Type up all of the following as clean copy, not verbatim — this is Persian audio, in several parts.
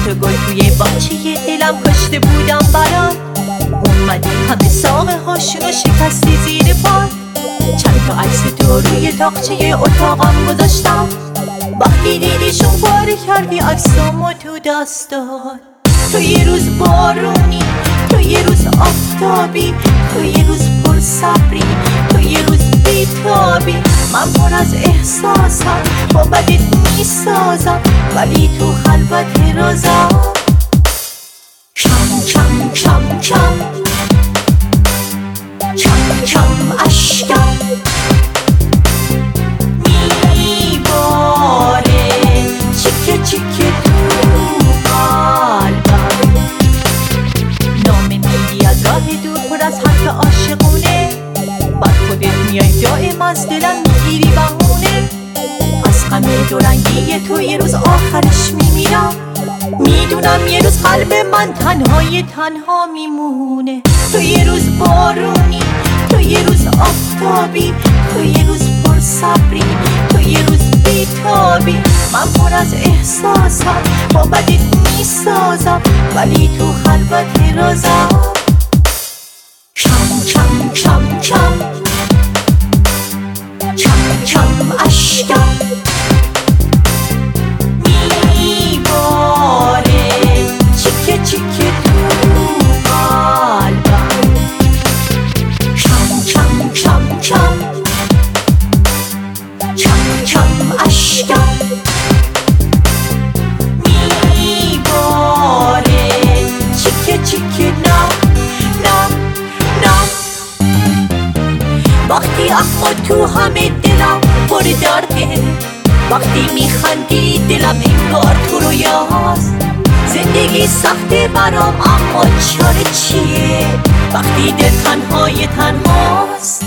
تا گل توی باغچه دلم کاشته بودم برات. اومدی همه ساقه هاشونو شکستی زیر پات. چند تا عکس تو روی تاقچه اتاقم گذاشتم. وقتی دیدیشون پاره کردی عکسامو تو دستات. تو یه روز بارونی، تو یه روز آفتابی، تو یه روز پر صبری، تو یه روز بیتابی. من پر از احساسم، با بدت میسازم، ولی تو خلوت رازم. کم کم کم کم کم کم اشکم میباره چیکه چیکه تو قلبم. نام میگی از راه دور پر از حرف عاشقونه. بعد خودت میای دائم از دلم میگیری بهونه. از غم دورنگی تو یه روز آخرش میمیرم. میدونم یه روز قلب من تنهای تنها میمونه. تو یه روز بارونی، تو یه روز آفتابی، تو یه روز پر صبری، تو یه روز بیتابی. من پر از احساسم، با بدت میسازم، ولی تو خلوت رازم. کم کم کم کم کم کم اشکم میباره چیکه چیکه تو قلبم. کم کم کم کم کم کم اشکم میباره چیکه چیکه نه نه نه. وقتی اخما تو همه دلم پر درده. وقتی میخندی دلم انگار تو رویاست. زندگی سخته برام اما چاره چیه وقتی دل تنهای تنهاست.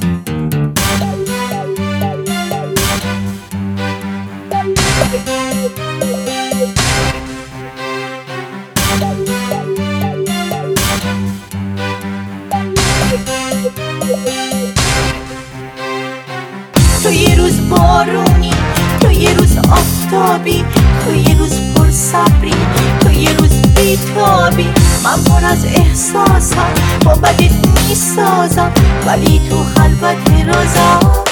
تو یه روز بارونی، تو یه روز آفتابی، تو یه روز پر صبری، تو یه روز بیتابی. من پر از احساسم، با بدت میسازم، ولی تو خلوت رازم.